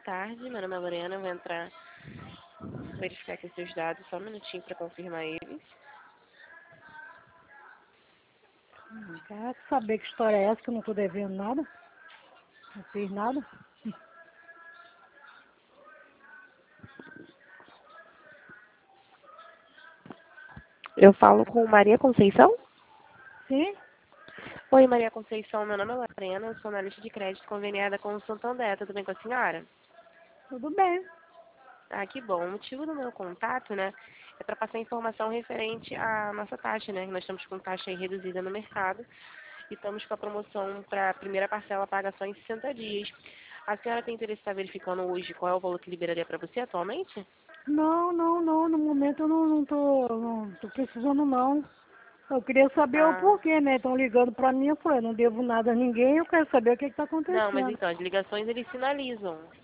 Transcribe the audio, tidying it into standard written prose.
tarde. Meu nome é Lorena. Eu vou entrar, verificar aqui seus dados. Só um minutinho para confirmar eles. Quer saber que história é essa que eu não tô devendo nada? Não fiz nada? Eu falo com Maria Conceição? Sim? Oi, Maria Conceição. Meu nome é Lorena. Eu sou analista de crédito conveniada com o Santander. Tudo bem com a senhora? Tudo bem. Ah, que bom. O motivo do meu contato, né, é para passar informação referente à nossa taxa, né? Nós estamos com taxa aí reduzida no mercado e estamos com a promoção para a primeira parcela paga só em 60 dias. A senhora tem interesse em estar verificando hoje qual é o valor que liberaria para você atualmente? Não. No momento eu não tô precisando não. Eu queria saber o Ah, porquê, né? Estão ligando pra mim, eu falei, não devo nada a ninguém, eu quero saber o que tá não, mas acontecendo. então, as ligações eles sinalizam.